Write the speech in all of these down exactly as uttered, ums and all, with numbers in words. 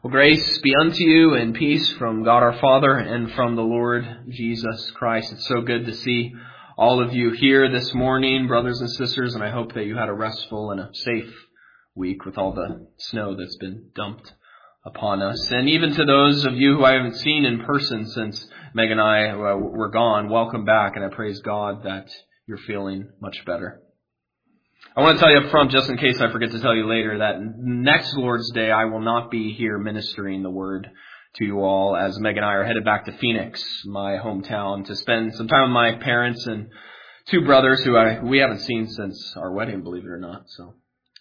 Well, grace be unto you and peace from God our Father and from the Lord Jesus Christ. It's so good to see all of you here this morning, brothers and sisters, and I hope that you had a restful and a safe week with all the snow that's been dumped upon us. And even to those of you who I haven't seen in person since Meg and I uh, were gone, welcome back, and I praise God that you're feeling much better. I want to tell you up front, just in case I forget to tell you later, that next Lord's Day I will not be here ministering the word to you all, as Meg and I are headed back to Phoenix, my hometown, to spend some time with my parents and two brothers who I we haven't seen since our wedding, believe it or not. So,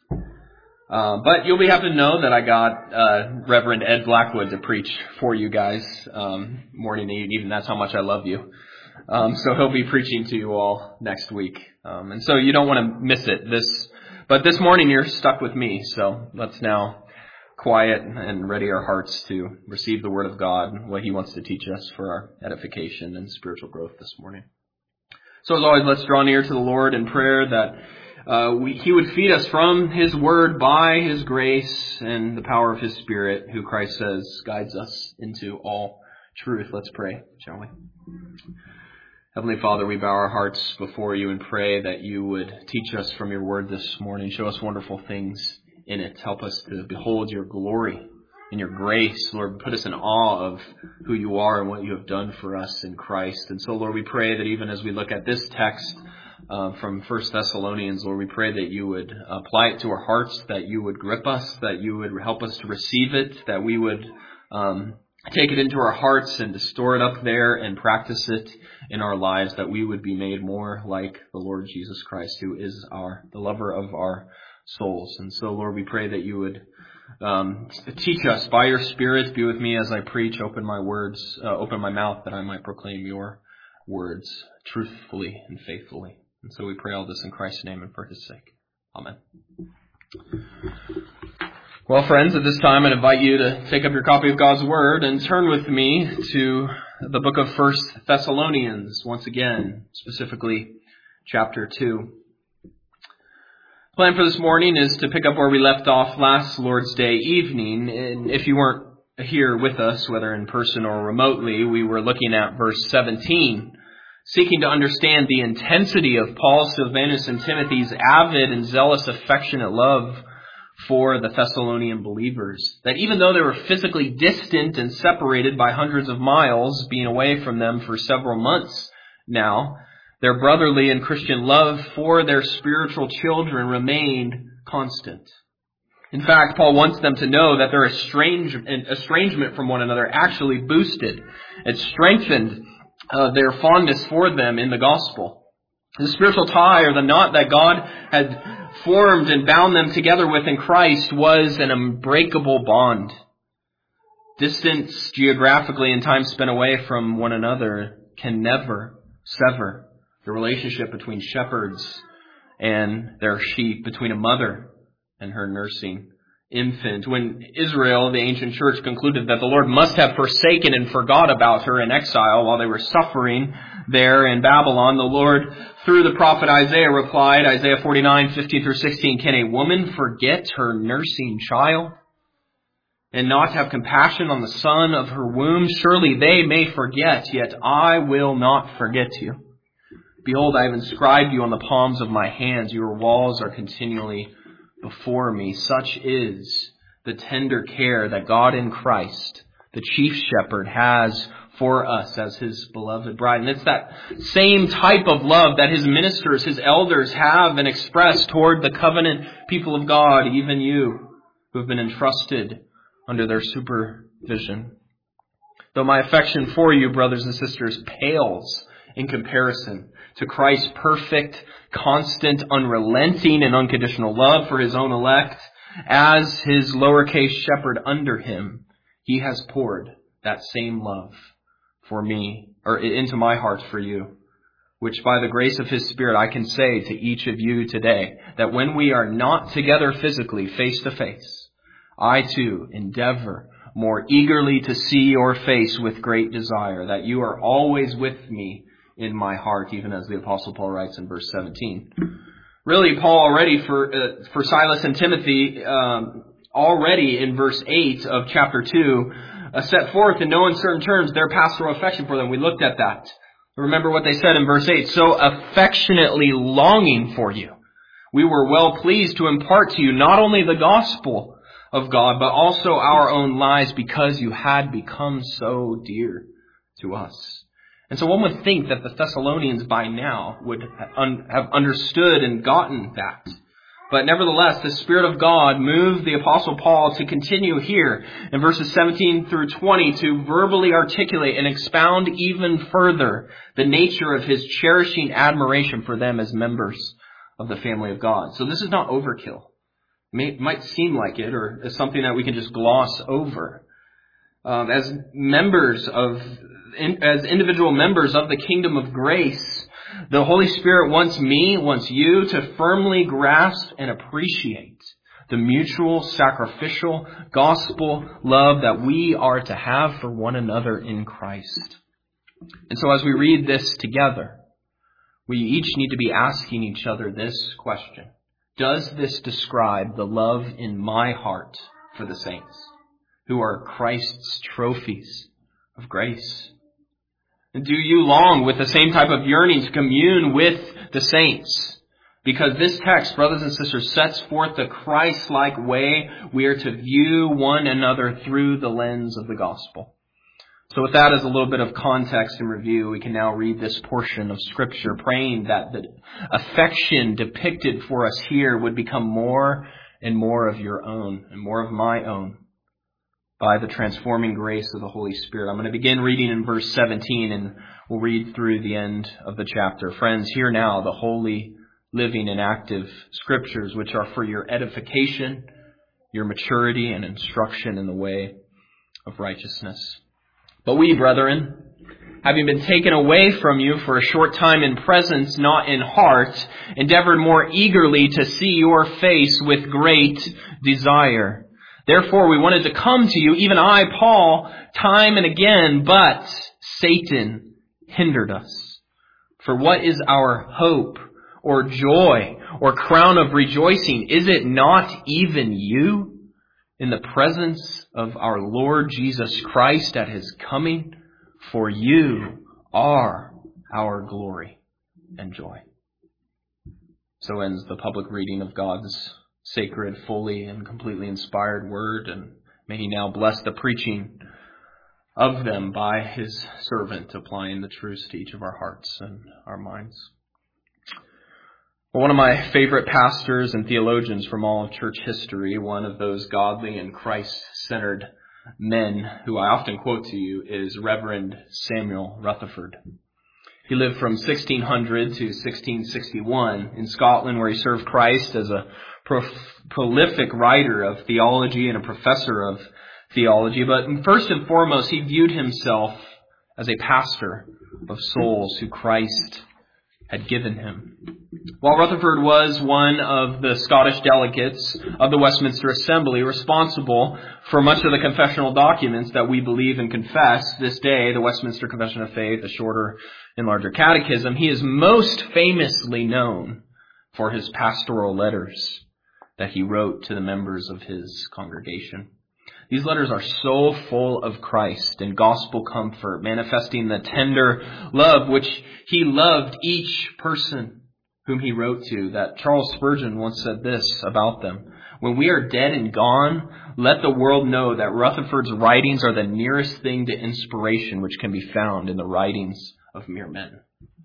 uh, but you'll be happy to know that I got uh, Reverend Ed Blackwood to preach for you guys um, morning and evening. That's how much I love you. Um, so he'll be preaching to you all next week. Um, and so you don't want to miss it. This, but this morning you're stuck with me. So let's now quiet and ready our hearts to receive the Word of God, what He wants to teach us for our edification and spiritual growth this morning. So as always, let's draw near to the Lord in prayer that uh, we, He would feed us from His Word by His grace and the power of His Spirit, who Christ says guides us into all truth. Let's pray, shall we? Heavenly Father, we bow our hearts before you and pray that you would teach us from your word this morning. Show us wonderful things in it. Help us to behold your glory and your grace. Lord, put us in awe of who you are and what you have done for us in Christ. And so, Lord, we pray that even as we look at this text uh, from First Thessalonians, Lord, we pray that you would apply it to our hearts, that you would grip us, that you would help us to receive it, that we would um, take it into our hearts and to store it up there and practice it in our lives, that we would be made more like the Lord Jesus Christ, who is our the lover of our souls. And so, Lord, we pray that you would um, teach us by your Spirit. Be with me as I preach. Open my words, uh, open my mouth, that I might proclaim your words truthfully and faithfully. And so we pray all this in Christ's name and for His sake. Amen. Well, friends, at this time I'd invite you to take up your copy of God's Word and turn with me to the book of First Thessalonians, once again, specifically chapter two. The plan for this morning is to pick up where we left off last Lord's Day evening. And if you weren't here with us, whether in person or remotely, we were looking at verse seventeen, seeking to understand the intensity of Paul, Silvanus, and Timothy's avid and zealous affectionate love for the Thessalonian believers, that even though they were physically distant and separated by hundreds of miles, being away from them for several months now, their brotherly and Christian love for their spiritual children remained constant. In fact, Paul wants them to know that their estrange, estrangement from one another actually boosted and strengthened uh, their fondness for them in the gospel. The spiritual tie, or the knot that God had formed and bound them together with in Christ, was an unbreakable bond. Distance geographically and time spent away from one another can never sever the relationship between shepherds and their sheep, between a mother and her nursing infant. When Israel, the ancient church, concluded that the Lord must have forsaken and forgot about her in exile while they were suffering there in Babylon, the Lord, through the prophet Isaiah, replied, Isaiah forty-nine, fifteen through sixteen, "Can a woman forget her nursing child and not have compassion on the son of her womb? Surely they may forget, yet I will not forget you. Behold, I have inscribed you on the palms of my hands. Your walls are continually before me." Such is the tender care that God in Christ, the chief shepherd, has for us as His beloved bride. And it's that same type of love that His ministers, His elders, have and express toward the covenant people of God, even you who have been entrusted under their supervision. Though my affection for you, brothers and sisters, pales in comparison to Christ's perfect, constant, unrelenting, and unconditional love for His own elect, as His lowercase shepherd under Him, He has poured that same love for me, or into my heart for you, which by the grace of His Spirit I can say to each of you today, that when we are not together physically, face to face, I too endeavor more eagerly to see your face with great desire, that you are always with me in my heart, even as the Apostle Paul writes in verse seventeen. Really, Paul already, for uh, for Silas and Timothy, um, already in verse eight of chapter two, uh, set forth in no uncertain terms their pastoral affection for them. We looked at that. Remember what they said in verse eight, so affectionately longing for you. We were well pleased to impart to you not only the gospel of God, but also our own lives, because you had become so dear to us. And so one would think that the Thessalonians by now would have understood and gotten that. But nevertheless, the Spirit of God moved the Apostle Paul to continue here in verses seventeen through twenty to verbally articulate and expound even further the nature of his cherishing admiration for them as members of the family of God. So this is not overkill. It might seem like it, or as something that we can just gloss over. Um, as members of, in, as individual members of the kingdom of grace, the Holy Spirit wants me, wants you to firmly grasp and appreciate the mutual, sacrificial, gospel love that we are to have for one another in Christ. And so as we read this together, we each need to be asking each other this question. Does this describe the love in my heart for the saints, who are Christ's trophies of grace? And do you long with the same type of yearning to commune with the saints? Because this text, brothers and sisters, sets forth the Christ-like way we are to view one another through the lens of the gospel. So with that as a little bit of context and review, we can now read this portion of Scripture, praying that the affection depicted for us here would become more and more of your own and more of my own by the transforming grace of the Holy Spirit. I'm going to begin reading in verse seventeen, and we'll read through the end of the chapter. Friends, hear now the holy, living, and active Scriptures, which are for your edification, your maturity, and instruction in the way of righteousness. But we, brethren, having been taken away from you for a short time in presence, not in heart, endeavored more eagerly to see your face with great desire. Therefore, we wanted to come to you, even I, Paul, time and again, but Satan hindered us. For what is our hope or joy or crown of rejoicing? Is it not even you? In the presence of our Lord Jesus Christ at his coming, for you are our glory and joy. So ends the public reading of God's sacred, fully and completely inspired word, and may he now bless the preaching of them by his servant, applying the truths to each of our hearts and our minds. One of my favorite pastors and theologians from all of church history, one of those godly and Christ-centered men who I often quote to you, is Reverend Samuel Rutherford. He lived from sixteen hundred to sixteen sixty-one in Scotland, where he served Christ as a pro- prolific writer of theology and a professor of theology. But first and foremost, he viewed himself as a pastor of souls who Christ had given him. While Rutherford was one of the Scottish delegates of the Westminster Assembly responsible for much of the confessional documents that we believe and confess this day, the Westminster Confession of Faith, the Shorter and Larger Catechism, he is most famously known for his pastoral letters that he wrote to the members of his congregation. These letters are so full of Christ and gospel comfort, manifesting the tender love which he loved each person whom he wrote to, that Charles Spurgeon once said this about them: when we are dead and gone, let the world know that Rutherford's writings are the nearest thing to inspiration which can be found in the writings of mere men.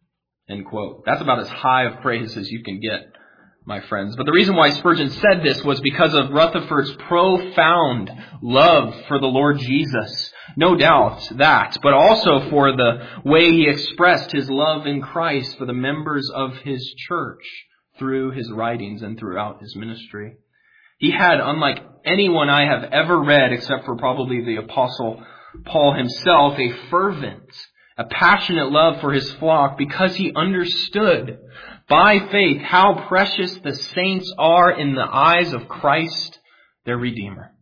End quote. That's about as high of praise as you can get, my friends. But the reason why Spurgeon said this was because of Rutherford's profound love for the Lord Jesus. No doubt that, but also for the way he expressed his love in Christ for the members of his church through his writings and throughout his ministry. He had, unlike anyone I have ever read, except for probably the Apostle Paul himself, a fervent, a passionate love for his flock, because he understood by faith how precious the saints are in the eyes of Christ, their Redeemer.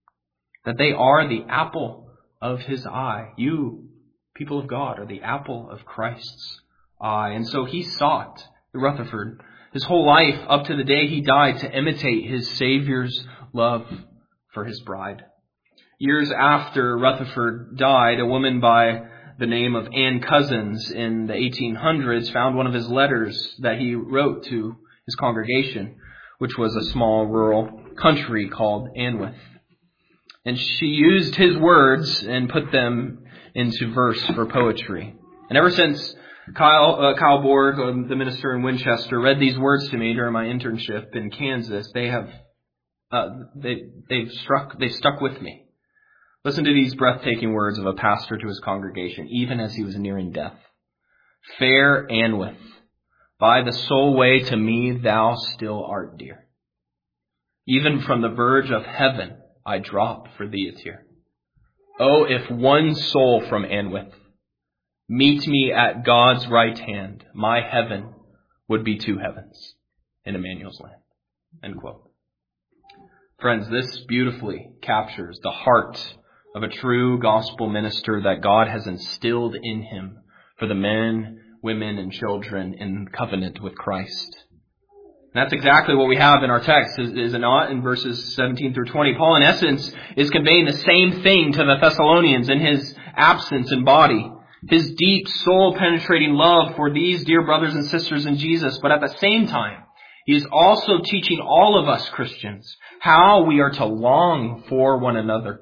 That they are the apple of his eye. You, people of God, are the apple of Christ's eye. And so he sought, Rutherford, his whole life up to the day he died, to imitate his Savior's love for his bride. Years after Rutherford died, a woman by the name of Anne Cousins in the eighteen hundreds found one of his letters that he wrote to his congregation, which was a small rural country called Anwyth. And she used his words and put them into verse for poetry. And ever since Kyle, uh, Kyle Borg, uh, the minister in Winchester, read these words to me during my internship in Kansas, they have uh, they they've struck they stuck with me. Listen to these breathtaking words of a pastor to his congregation, even as he was nearing death. Fair Anwyth, by the sole way to me thou still art dear. Even from the verge of heaven I drop for thee a tear. Oh, if one soul from Anwyth meet me at God's right hand, my heaven would be two heavens in Emmanuel's land. End quote. Friends, this beautifully captures the heart of a true gospel minister that God has instilled in him for the men, women, and children in covenant with Christ. And that's exactly what we have in our text, is, is it not? In verses seventeen through twenty, Paul in essence is conveying the same thing to the Thessalonians in his absence and body. His deep, soul-penetrating love for these dear brothers and sisters in Jesus. But at the same time, he is also teaching all of us Christians how we are to long for one another.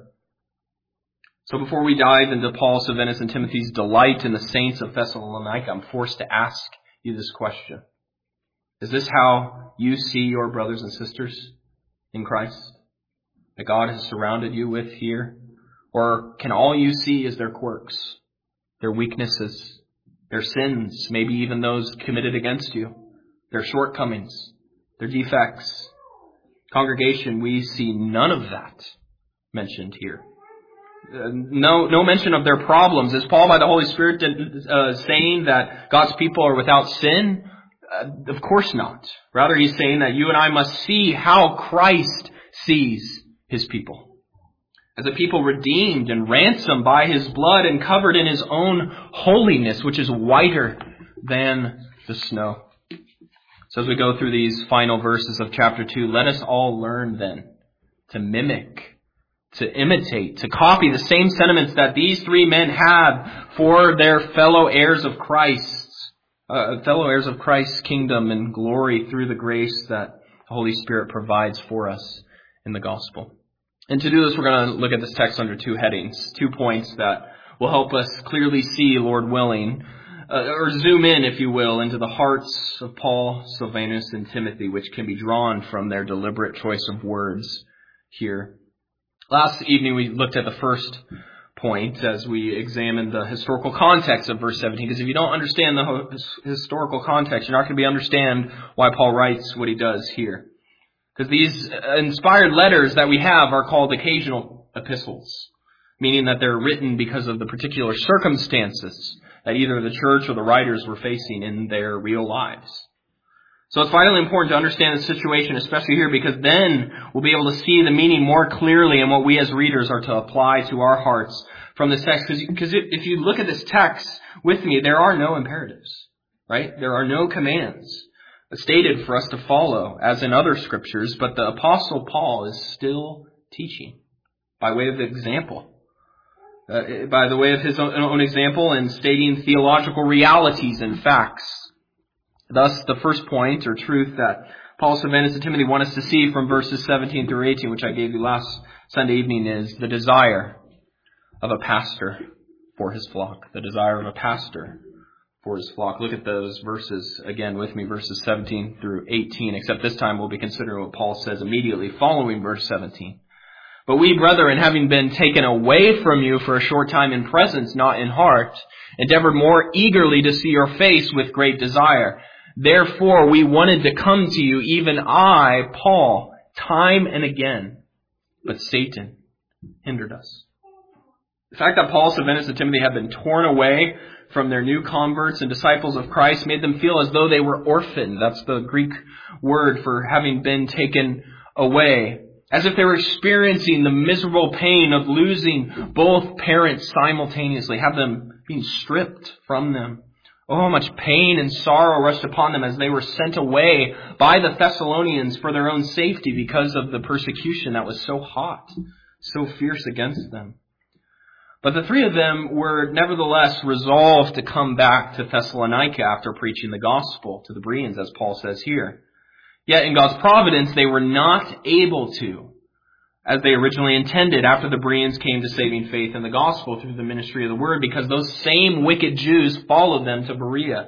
So before we dive into Paul, Silvanus, and Timothy's delight in the saints of Thessalonica, I'm forced to ask you this question. Is this how you see your brothers and sisters in Christ that God has surrounded you with here? Or can all you see is their quirks, their weaknesses, their sins, maybe even those committed against you, their shortcomings, their defects? Congregation, we see none of that mentioned here. Uh, no, no mention of their problems. Is Paul, by the Holy Spirit, uh, saying that God's people are without sin? Uh, of course not. Rather, he's saying that you and I must see how Christ sees his people. As a people redeemed and ransomed by his blood and covered in his own holiness, which is whiter than the snow. So as we go through these final verses of chapter two, let us all learn then to mimic, to imitate, to copy the same sentiments that these three men had for their fellow heirs of Christ, uh, fellow heirs of Christ's kingdom and glory through the grace that the Holy Spirit provides for us in the gospel. And to do this, we're going to look at this text under two headings, two points that will help us clearly see, Lord willing, uh, or zoom in, if you will, into the hearts of Paul, Silvanus, and Timothy, which can be drawn from their deliberate choice of words here. Last evening, we looked at the first point as we examined the historical context of verse seventeen, because if you don't understand the historical context, you're not going to be understand why Paul writes what he does here. Because these inspired letters that we have are called occasional epistles, meaning that they're written because of the particular circumstances that either the church or the writers were facing in their real lives. So it's vitally important to understand the situation, especially here, because then we'll be able to see the meaning more clearly and what we as readers are to apply to our hearts from this text. Because if you look at this text with me, there are no imperatives, right? There are no commands stated for us to follow, as in other scriptures, but the Apostle Paul is still teaching by way of example. Uh, by the way of his own, own example and stating theological realities and facts. Thus, the first point or truth that Paul, Silvanus, and Timothy want us to see from verses seventeen through eighteen, which I gave you last Sunday evening, is the desire of a pastor for his flock. The desire of a pastor for his flock. Look at those verses again with me, verses seventeen through eighteen, except this time we'll be considering what Paul says immediately following verse seventeen. But we, brethren, having been taken away from you for a short time in presence, not in heart, endeavored more eagerly to see your face with great desire. Therefore, we wanted to come to you, even I, Paul, time and again. But Satan hindered us. The fact that Paul, Silvanus, and Timothy had been torn away from their new converts and disciples of Christ made them feel as though they were orphaned. That's the Greek word for having been taken away. As if they were experiencing the miserable pain of losing both parents simultaneously, have them being stripped from them Oh, how much pain and sorrow rushed upon them as they were sent away by the Thessalonians for their own safety because of the persecution that was so hot, so fierce against them. But the three of them were nevertheless resolved to come back to Thessalonica after preaching the gospel to the Bereans, as Paul says here. Yet in God's providence, they were not able to, as they originally intended after the Bereans came to saving faith in the gospel through the ministry of the word, because those same wicked Jews followed them to Berea,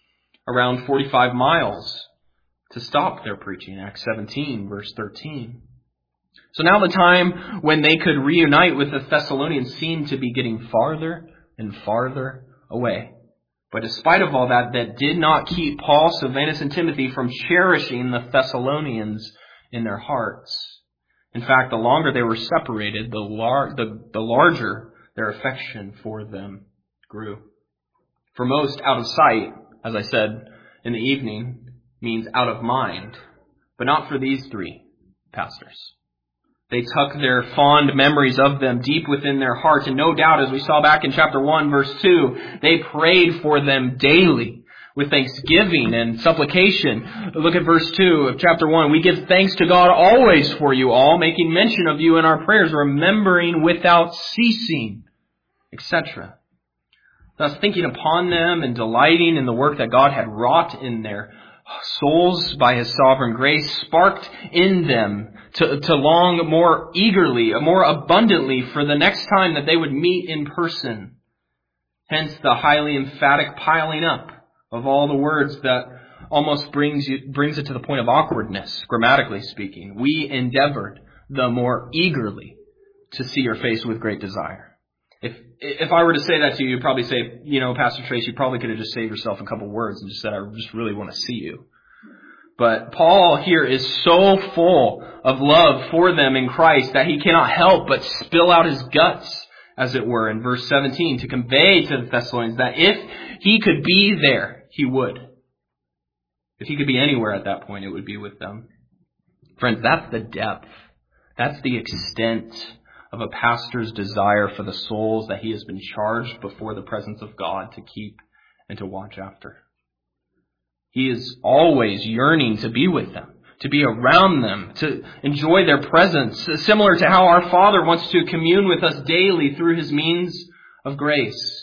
around forty-five miles, to stop their preaching. Acts seventeen, verse thirteen. So now the time when they could reunite with the Thessalonians seemed to be getting farther and farther away. But despite of all that, that did not keep Paul, Silvanus, and Timothy from cherishing the Thessalonians in their hearts. In fact, the longer they were separated, the, lar- the, the larger their affection for them grew. For most, out of sight, as I said in the evening, means out of mind. But not for these three pastors. They tuck their fond memories of them deep within their hearts. And no doubt, as we saw back in chapter one, verse two, they prayed for them daily with thanksgiving and supplication. Look at verse two of chapter one. We give thanks to God always for you all, making mention of you in our prayers, remembering without ceasing, et cetera. Thus thinking upon them and delighting in the work that God had wrought in their souls by His sovereign grace, sparked in them to, to long more eagerly, more abundantly for the next time that they would meet in person. Hence the highly emphatic piling up of all the words that almost brings you, brings it to the point of awkwardness, grammatically speaking. We endeavored the more eagerly to see your face with great desire. If if I were to say that to you, you'd probably say, you know, Pastor Trace, you probably could have just saved yourself a couple words and just said, I just really want to see you. But Paul here is so full of love for them in Christ that he cannot help but spill out his guts, as it were, in verse seventeen, to convey to the Thessalonians that if he could be there, he would. If he could be anywhere at that point, it would be with them. Friends, that's the depth. That's the extent of a pastor's desire for the souls that he has been charged before the presence of God to keep and to watch after. He is always yearning to be with them, to be around them, to enjoy their presence, similar to how our Father wants to commune with us daily through His means of grace.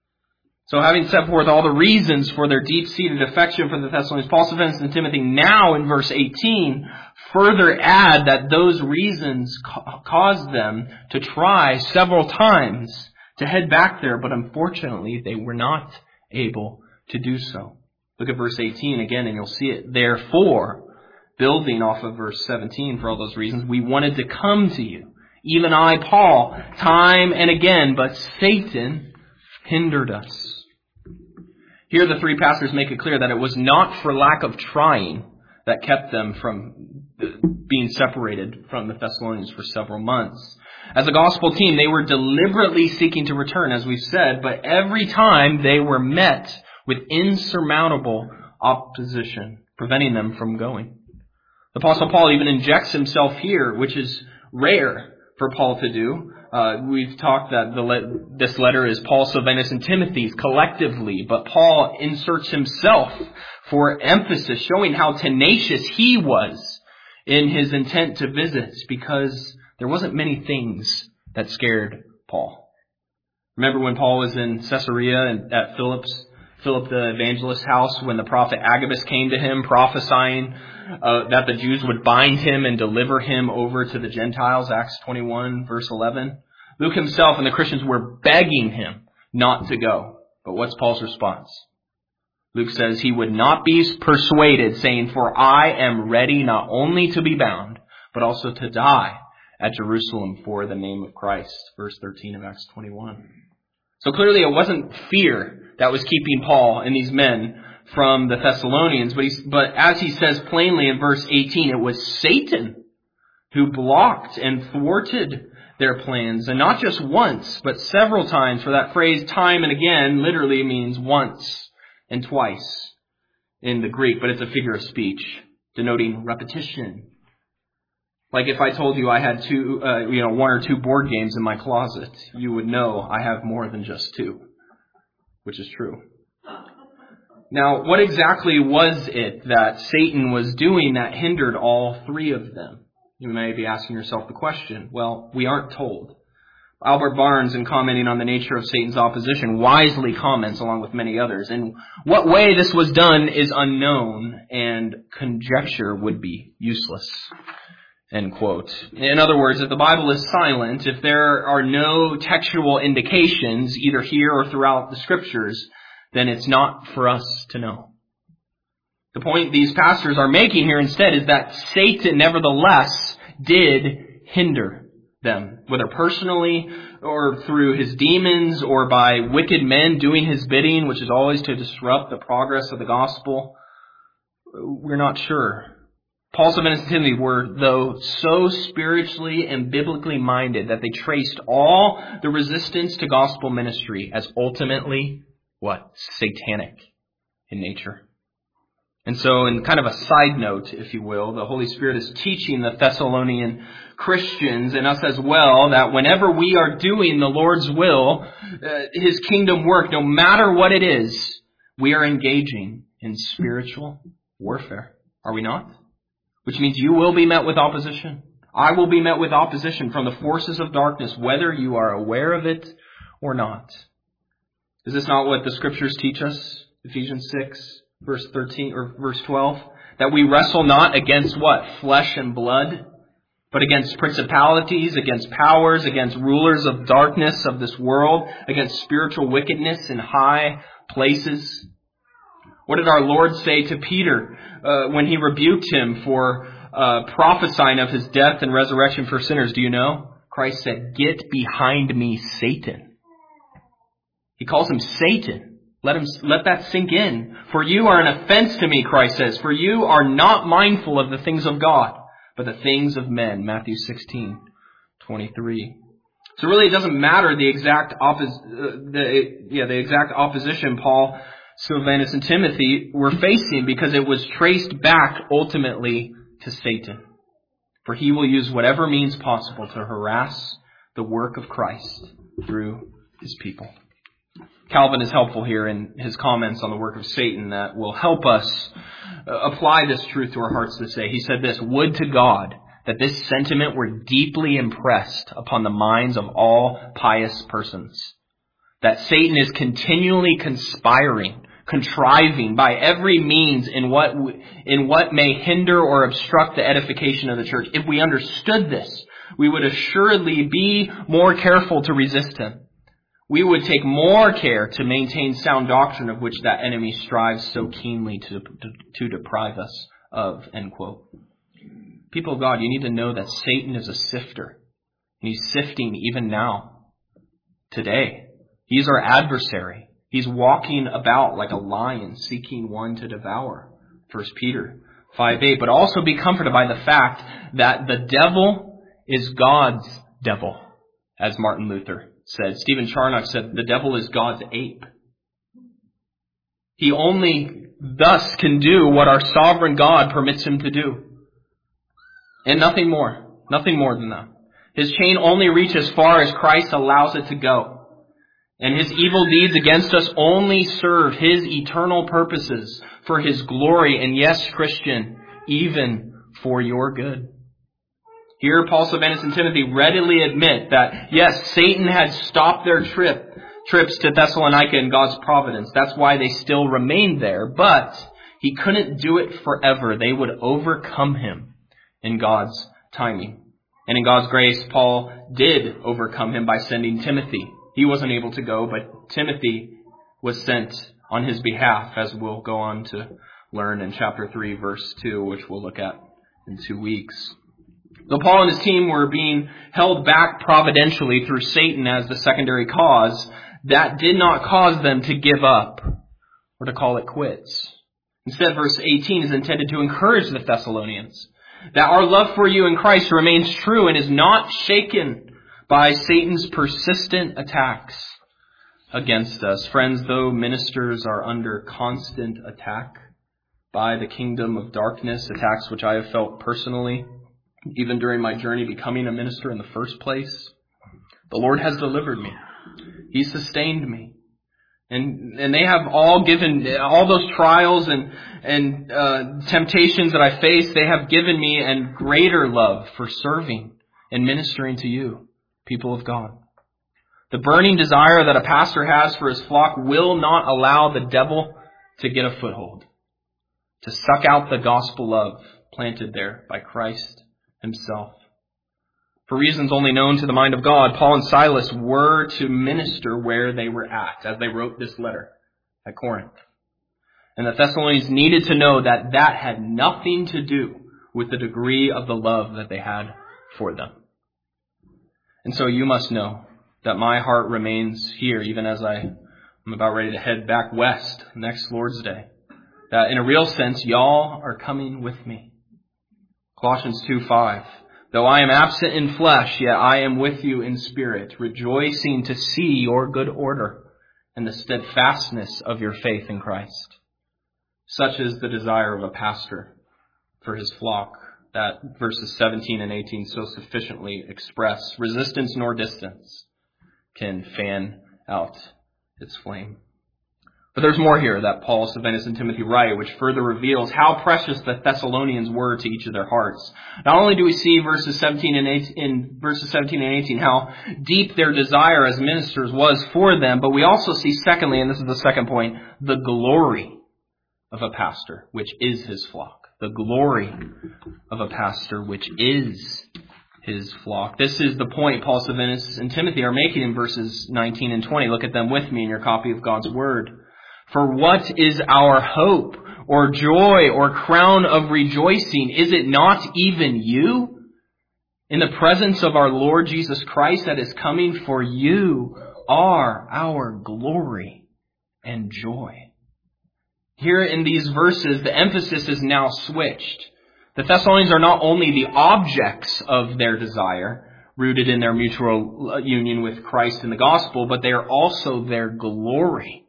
So having set forth all the reasons for their deep-seated affection for the Thessalonians, Paul, Silvanus, and Timothy now in verse eighteen further add that those reasons ca- caused them to try several times to head back there, but unfortunately they were not able to do so. Look at verse eighteen again and you'll see it. Therefore, building off of verse seventeen for all those reasons, we wanted to come to you, even I, Paul, time and again, but Satan hindered us. Here the three pastors make it clear that it was not for lack of trying that kept them from being separated from the Thessalonians for several months. As a gospel team, they were deliberately seeking to return, as we've said, but every time they were met with insurmountable opposition, preventing them from going. The Apostle Paul even injects himself here, which is rare for Paul to do. Uh, we've talked that the le- this letter is Paul, Silvanus, and Timothy's collectively, but Paul inserts himself for emphasis, showing how tenacious he was in his intent to visit, because there wasn't many things that scared Paul. Remember when Paul was in Caesarea and at Philip's, Philip the evangelist's house, when the prophet Agabus came to him prophesying uh, that the Jews would bind him and deliver him over to the Gentiles, Acts twenty-one, verse eleven. Luke himself and the Christians were begging him not to go. But what's Paul's response? Luke says he would not be persuaded, saying, "For I am ready not only to be bound, but also to die at Jerusalem for the name of Christ." Verse thirteen of Acts twenty-one. So clearly it wasn't fear that was keeping Paul and these men from the Thessalonians, but, he, but as he says plainly in verse eighteen, it was Satan who blocked and thwarted their plans. And not just once, but several times. For that phrase, time and again, literally means once and twice in the Greek, but it's a figure of speech denoting repetition. Like if I told you I had two, uh, you know, one or two board games in my closet, you would know I have more than just two, which is true. Now, what exactly was it that Satan was doing that hindered all three of them? You may be asking yourself the question. Well, we aren't told. Albert Barnes, in commenting on the nature of Satan's opposition, wisely comments, along with many others, in what way this was done is unknown, and conjecture would be useless. End quote. In other words, if the Bible is silent, if there are no textual indications, either here or throughout the Scriptures, then it's not for us to know. The point these pastors are making here instead is that Satan nevertheless did hinder them, whether personally or through his demons or by wicked men doing his bidding, which is always to disrupt the progress of the gospel. We're not sure. Paul, Silvanus, and Timothy were, though, so spiritually and biblically minded that they traced all the resistance to gospel ministry as ultimately, what? Satanic in nature. And so, in kind of a side note, if you will, the Holy Spirit is teaching the Thessalonian Christians and us as well that whenever we are doing the Lord's will, uh, His kingdom work, no matter what it is, we are engaging in spiritual warfare. Are we not? Which means you will be met with opposition. I will be met with opposition from the forces of darkness, whether you are aware of it or not. Is this not what the Scriptures teach us? Ephesians six. Verse thirteen or verse twelve, that we wrestle not against what? Flesh and blood, but against principalities, against powers, against rulers of darkness of this world, against spiritual wickedness in high places. What did our Lord say to Peter uh, when he rebuked him for uh, prophesying of his death and resurrection for sinners? Do you know? Christ said, "Get behind me, Satan." He calls him Satan. Let him, let that sink in. For you are an offense to me, Christ says. For you are not mindful of the things of God, but the things of men. Matthew sixteen twenty-three. So really it doesn't matter the exact oppos- uh, the, yeah, the exact opposition Paul, Silvanus, and Timothy were facing, because it was traced back ultimately to Satan. For he will use whatever means possible to harass the work of Christ through his people. Calvin is helpful here in his comments on the work of Satan that will help us apply this truth to our hearts this day. He said this, "Would to God that this sentiment were deeply impressed upon the minds of all pious persons, that Satan is continually conspiring, contriving by every means in what in what may hinder or obstruct the edification of the church. If we understood this, we would assuredly be more careful to resist him. We would take more care to maintain sound doctrine, of which that enemy strives so keenly to, to, to deprive us of." End quote. People of God, you need to know that Satan is a sifter. And he's sifting even now, today. He's our adversary. He's walking about like a lion, seeking one to devour. First Peter five eight. But also be comforted by the fact that the devil is God's devil, as Martin Luther said. Stephen Charnock said, "The devil is God's ape." He only thus can do what our sovereign God permits him to do. And nothing more. Nothing more than that. His chain only reaches as far as Christ allows it to go. And his evil deeds against us only serve his eternal purposes for his glory. And yes, Christian, even for your good. Here, Paul, Silvanus, and Timothy readily admit that, yes, Satan had stopped their trip, trips to Thessalonica in God's providence. That's why they still remained there. But he couldn't do it forever. They would overcome him in God's timing. And in God's grace, Paul did overcome him by sending Timothy. He wasn't able to go, but Timothy was sent on his behalf, as we'll go on to learn in chapter three, verse two, which we'll look at in two weeks. Though Paul and his team were being held back providentially through Satan as the secondary cause, that did not cause them to give up or to call it quits. Instead, verse eighteen is intended to encourage the Thessalonians that our love for you in Christ remains true and is not shaken by Satan's persistent attacks against us. Friends, though ministers are under constant attack by the kingdom of darkness, attacks which I have felt personally, even during my journey becoming a minister in the first place, the Lord has delivered me. He sustained me. And and they have all given, all those trials and, and uh, temptations that I face, they have given me a greater love for serving and ministering to you, people of God. The burning desire that a pastor has for his flock will not allow the devil to get a foothold, to suck out the gospel love planted there by Christ himself. For reasons only known to the mind of God, Paul and Silas were to minister where they were at as they wrote this letter at Corinth. And the Thessalonians needed to know that that had nothing to do with the degree of the love that they had for them. And so you must know that my heart remains here even as I am about ready to head back west next Lord's Day. That in a real sense, y'all are coming with me. Colossians two five. Though I am absent in flesh, yet I am with you in spirit, rejoicing to see your good order and the steadfastness of your faith in Christ. Such is the desire of a pastor for his flock, that verses seventeen and eighteen so sufficiently express. Resistance nor distance can fan out its flame. But there's more here that Paul, Silvanus, and Timothy write, which further reveals how precious the Thessalonians were to each of their hearts. Not only do we see verses seventeen and eighteen, in verses seventeen and eighteen how deep their desire as ministers was for them, but we also see, secondly, and this is the second point, the glory of a pastor, which is his flock. The glory of a pastor, which is his flock. This is the point Paul, Silvanus, and Timothy are making in verses nineteen and twenty. Look at them with me in your copy of God's Word. For what is our hope or joy or crown of rejoicing? Is it not even you? In the presence of our Lord Jesus Christ that is coming, for you are our glory and joy. Here in these verses, the emphasis is now switched. The Thessalonians are not only the objects of their desire, rooted in their mutual union with Christ in the gospel, but they are also their glory.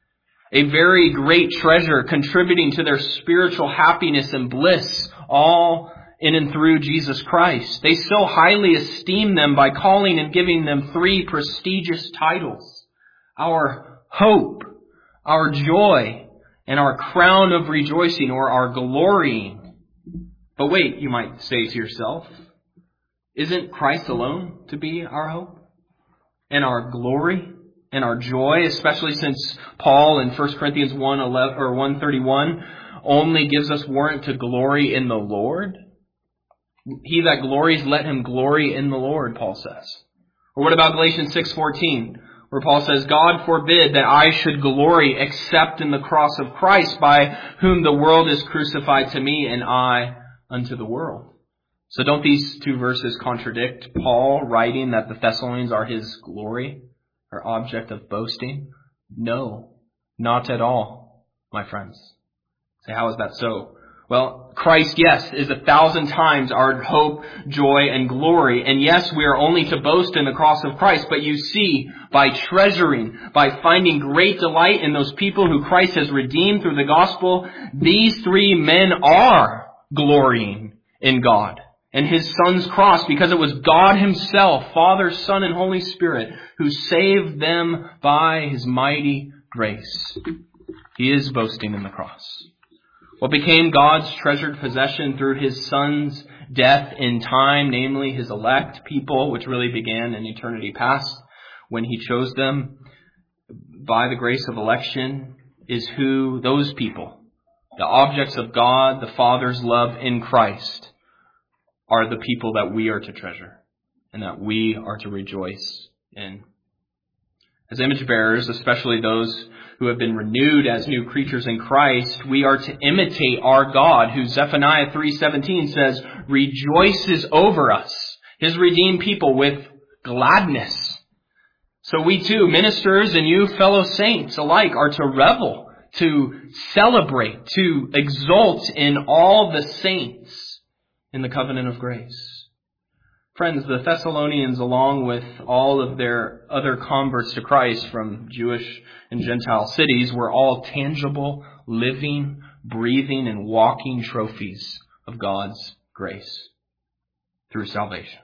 A very great treasure contributing to their spiritual happiness and bliss, all in and through Jesus Christ. They so highly esteem them by calling and giving them three prestigious titles: our hope, our joy, and our crown of rejoicing, or our glorying. But wait, you might say to yourself, isn't Christ alone to be our hope and our glory and our joy, especially since Paul in First Corinthians one eleven or one thirty-one only gives us warrant to glory in the Lord? He that glories, let him glory in the Lord, Paul says. Or what about Galatians six fourteen, where Paul says, God forbid that I should glory except in the cross of Christ, by whom the world is crucified to me and I unto the world. So don't these two verses contradict Paul writing that the Thessalonians are his glory, or object of boasting? No, not at all, my friends. Say, how is that so? Well, Christ, yes, is a thousand times our hope, joy, and glory. And yes, we are only to boast in the cross of Christ. But you see, by treasuring, by finding great delight in those people who Christ has redeemed through the gospel, these three men are glorying in God and his Son's cross, because it was God himself, Father, Son, and Holy Spirit, who saved them by his mighty grace. He is boasting in the cross. What became God's treasured possession through his Son's death in time, namely his elect people, which really began in eternity past when he chose them by the grace of election, is who those people, the objects of God, the Father's love in Christ, are the people that we are to treasure and that we are to rejoice in. As image bearers, especially those who have been renewed as new creatures in Christ, we are to imitate our God, who Zephaniah three seventeen says rejoices over us, his redeemed people, with gladness. So we too, ministers and you fellow saints alike, are to revel, to celebrate, to exult in all the saints in the covenant of grace. Friends, the Thessalonians, along with all of their other converts to Christ from Jewish and Gentile cities, were all tangible, living, breathing, and walking trophies of God's grace through salvation.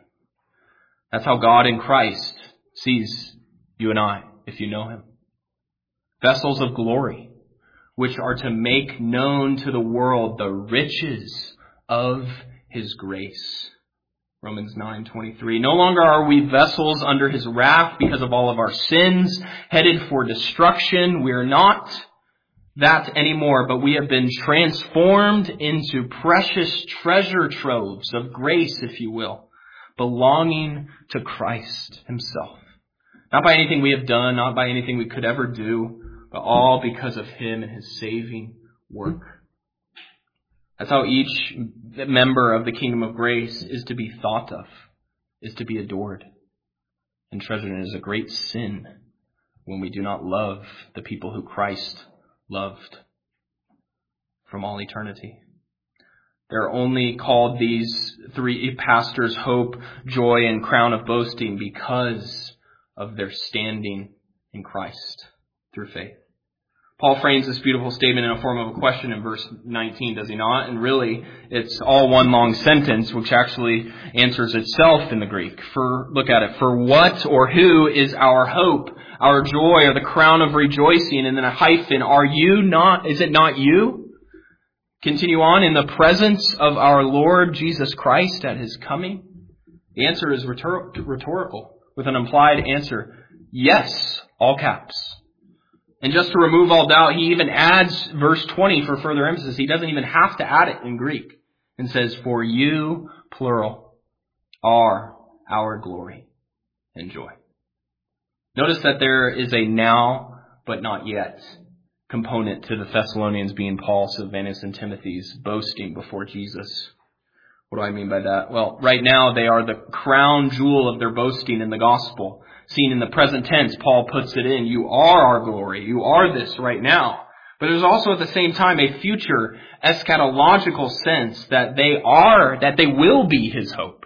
That's how God in Christ sees you and I, if you know him. vessels of glory, which are to make known to the world the riches of his grace. Romans nine twenty-three. No longer are we vessels under his wrath because of all of our sins, headed for destruction. We are not that anymore, but we have been transformed into precious treasure troves of grace, if you will, belonging to Christ himself. Not by anything we have done, not by anything we could ever do, but all because of him and his saving work. That's how each member of the kingdom of grace is to be thought of, is to be adored and treasured. And it is a great sin when we do not love the people who Christ loved from all eternity. They're only called, these three pastors, hope, joy, and crown of boasting because of their standing in Christ through faith. Paul frames this beautiful statement in a form of a question in verse nineteen, does he not? And really, it's all one long sentence, which actually answers itself in the Greek. For, look at it. For what or who is our hope, our joy, or the crown of rejoicing? And then a hyphen. Are you not, is it not you? Continue on. In the presence of our Lord Jesus Christ at his coming? The answer is rhetor- rhetorical, with an implied answer. Yes, all caps. And just to remove all doubt, he even adds verse twenty for further emphasis. He doesn't even have to add it in Greek. And says, for you, plural, are our glory and joy. Notice that there is a now, but not yet component to the Thessalonians being Paul, Silvanus, and Timothy's boasting before Jesus. What do I mean by that? Well, right now they are the crown jewel of their boasting in the gospel. Seen in the present tense, Paul puts it in. You are our glory. You are this right now. But there's also at the same time a future eschatological sense that they are, that they will be his hope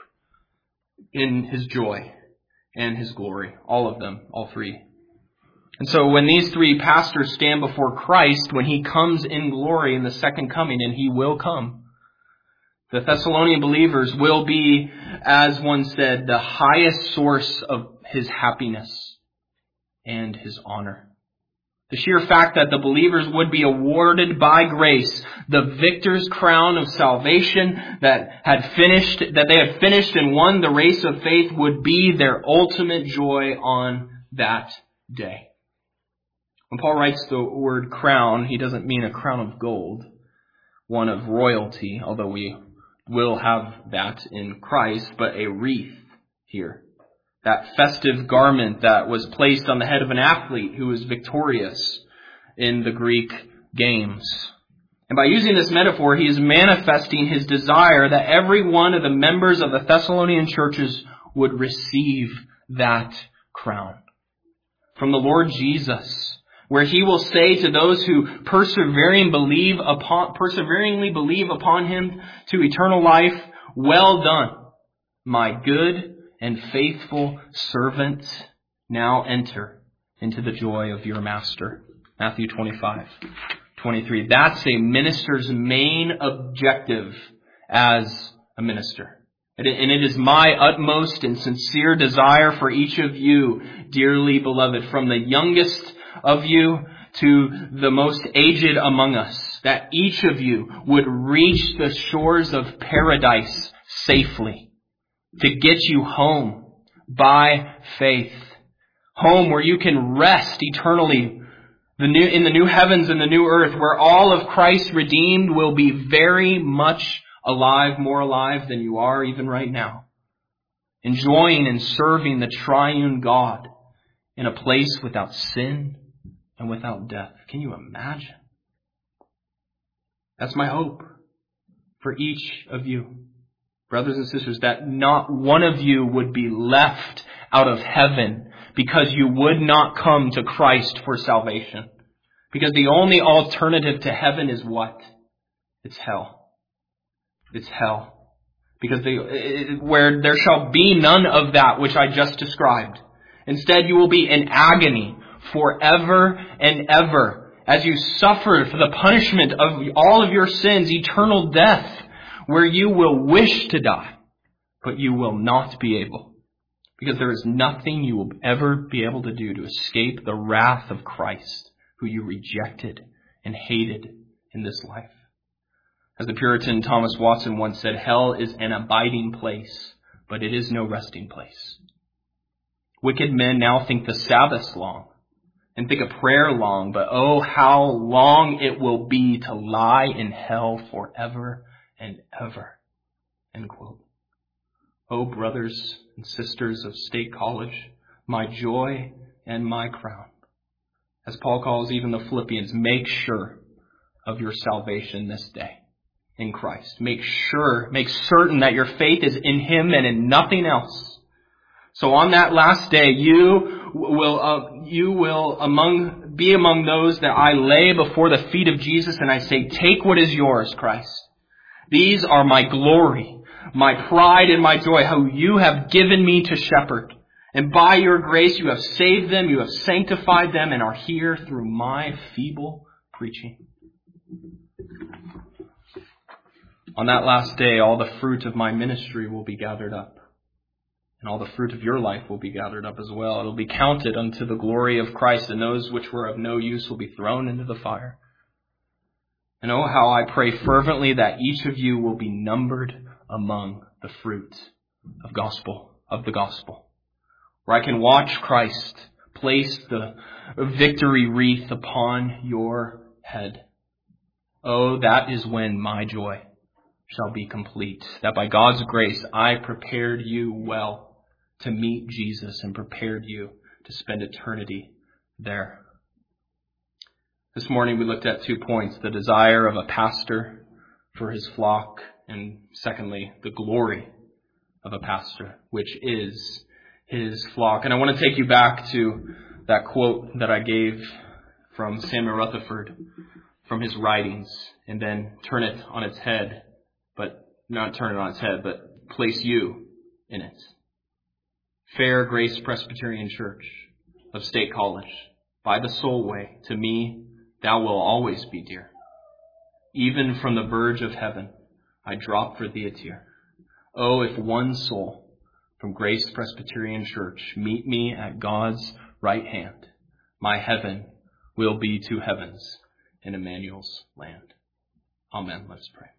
in his joy and his glory. All of them, all three. And so when these three pastors stand before Christ, when he comes in glory in the second coming, and he will come, the Thessalonian believers will be, as one said, the highest source of his happiness and his honor. The sheer fact that the believers would be awarded by grace the victor's crown of salvation that had finished, that they had finished and won the race of faith would be their ultimate joy on that day. When Paul writes the word crown, he doesn't mean a crown of gold, one of royalty, although we will have that in Christ, but a wreath here. That festive garment that was placed on the head of an athlete who was victorious in the Greek games. And by using this metaphor, he is manifesting his desire that every one of the members of the Thessalonian churches would receive that crown from the Lord Jesus, where he will say to those who persevering believe upon, perseveringly believe upon him to eternal life, well done, my good and faithful servant, now enter into the joy of your master. Matthew twenty-five, twenty-three. That's a minister's main objective as a minister. And it is my utmost and sincere desire for each of you, dearly beloved, from the youngest of you to the most aged among us, that each of you would reach the shores of paradise safely, to get you home by faith. Home where you can rest eternally the new, in the new heavens and the new earth, where all of Christ's redeemed will be very much alive, more alive than you are even right now. Enjoying and serving the triune God in a place without sin and without death. Can you imagine? That's my hope for each of you. Brothers and sisters, that not one of you would be left out of heaven because you would not come to Christ for salvation. Because the only alternative to heaven is what? It's hell. It's hell. Because they, where there shall be none of that which I just described. Instead, you will be in agony forever and ever as you suffer for the punishment of all of your sins, eternal death, where you will wish to die, but you will not be able. Because there is nothing you will ever be able to do to escape the wrath of Christ who you rejected and hated in this life. As the Puritan Thomas Watson once said, hell is an abiding place, but it is no resting place. Wicked men now think the Sabbath's long and think a prayer long, but oh, how long it will be to lie in hell forever and ever. End quote. Oh, brothers and sisters of State College, my joy and my crown. As Paul calls even the Philippians, make sure of your salvation this day in Christ. Make sure, make certain that your faith is in Him and in nothing else. So on that last day, you will, uh, you will among, be among those that I lay before the feet of Jesus and I say, take what is yours, Christ. These are my glory, my pride and my joy, how you have given me to shepherd. And by your grace, you have saved them, you have sanctified them, and are here through my feeble preaching. On that last day, all the fruit of my ministry will be gathered up. And all the fruit of your life will be gathered up as well. It will be counted unto the glory of Christ, and those which were of no use will be thrown into the fire. And oh, how I pray fervently that each of you will be numbered among the fruit of gospel, of the gospel. Where I can watch Christ place the victory wreath upon your head. Oh, that is when my joy shall be complete. That by God's grace I prepared you well to meet Jesus and prepared you to spend eternity there. This morning we looked at two points, the desire of a pastor for his flock, and secondly, the glory of a pastor, which is his flock. And I want to take you back to that quote that I gave from Samuel Rutherford from his writings, and then turn it on its head, but not turn it on its head, but place you in it. Fair Grace Presbyterian Church of State College, by the soul way, to me, thou will always be dear. Even from the verge of heaven, I drop for thee a tear. Oh, if one soul from Grace Presbyterian Church meet me at God's right hand, my heaven will be two heavens in Emmanuel's land. Amen. Let's pray.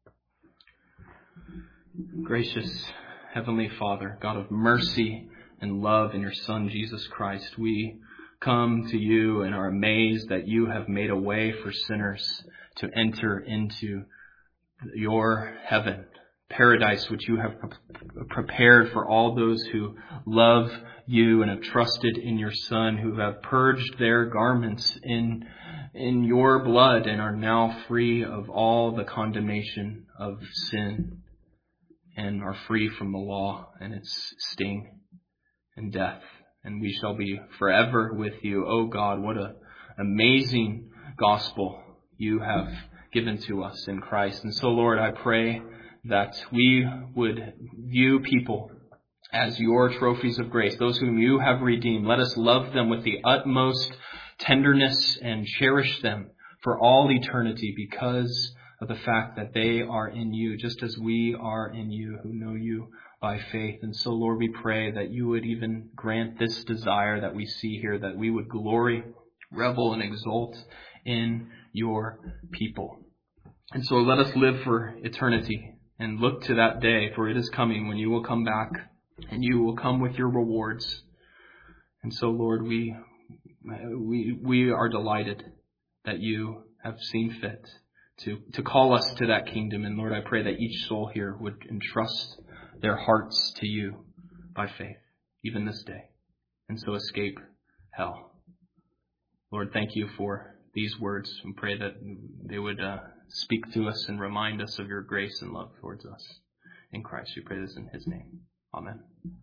Gracious Heavenly Father, God of mercy and love in your Son, Jesus Christ, we come to you and are amazed that you have made a way for sinners to enter into your heaven, paradise which you have prepared for all those who love you and have trusted in your Son, who have purged their garments in in your blood and are now free of all the condemnation of sin and are free from the law and its sting and death. And we shall be forever with you. Oh God, what an amazing gospel you have given to us in Christ. And so, Lord, I pray that we would view people as your trophies of grace, those whom you have redeemed. Let us love them with the utmost tenderness and cherish them for all eternity because of the fact that they are in you, just as we are in you who know you by faith. And so, Lord, we pray that you would even grant this desire that we see here, that we would glory, revel, and exult in your people. And so let us live for eternity and look to that day, for it is coming when you will come back and you will come with your rewards. And so, Lord, we we we are delighted that you have seen fit to, to call us to that kingdom. And Lord, I pray that each soul here would entrust their hearts to you by faith, even this day, and so escape hell. Lord, thank you for these words, and pray that they would uh, speak to us and remind us of your grace and love towards us. In Christ, we pray this in his name. Amen.